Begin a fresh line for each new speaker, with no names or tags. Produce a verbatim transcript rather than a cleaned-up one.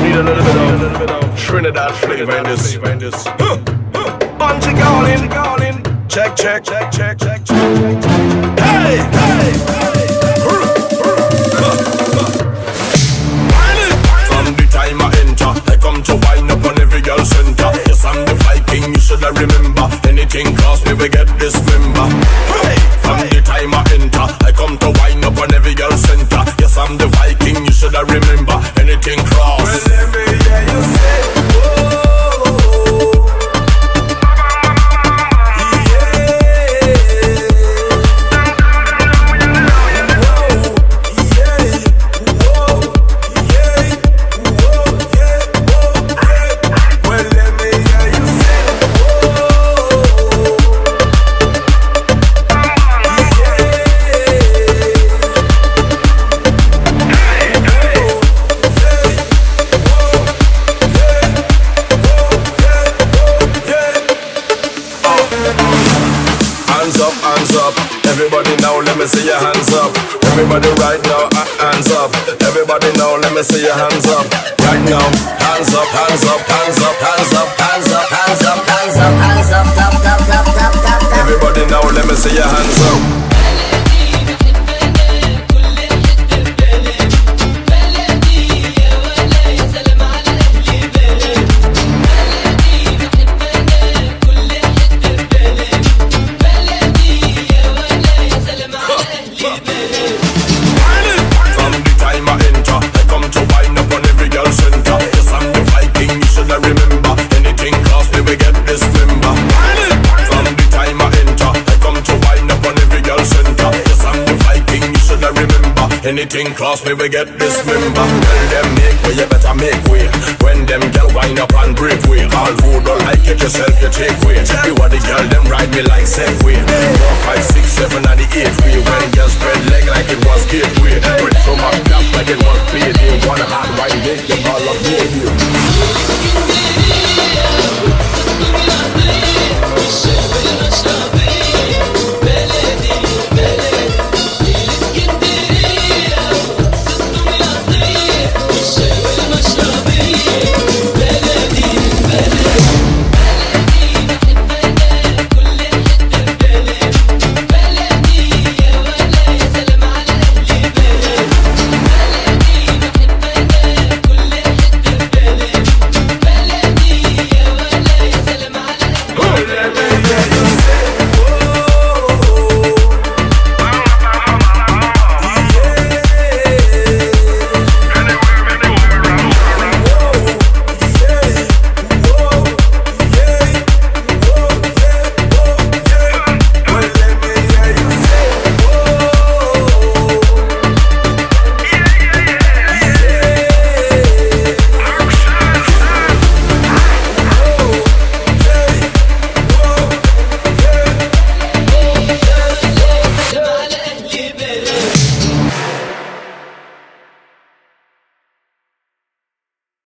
Need a little bit of Trinidad flavor in this. Bungie calling, check, check, check, check, check, check. Hey, hey, hey. From the time I enter, I come to wind up on every girl center. Yes, I'm the Viking, you should have remember. Anything cost me, we get this member. Hey, from the time I enter, I come to wind up on every girl center. Yes, I'm the Viking, you should have remember. Anything cross. Well, let me hear you say, whoa. Everybody now, let me see your hands up. Everybody right now, uh, hands up. Everybody now, let me see your hands up. Right now, hands up, hands up, hands up, hands up, hands up, hands up, hands up, hands up, top, top, top, top, top, top. Everybody now, let me see your hands up. Anything cross me, we get this member. Tell them make way, you better make way. When them girl wind up and break way. All who don't like it yourself, you take way. You are the girl, them ride me like Segway. Four, five, six, seven, and the eight way. When girls spread leg like it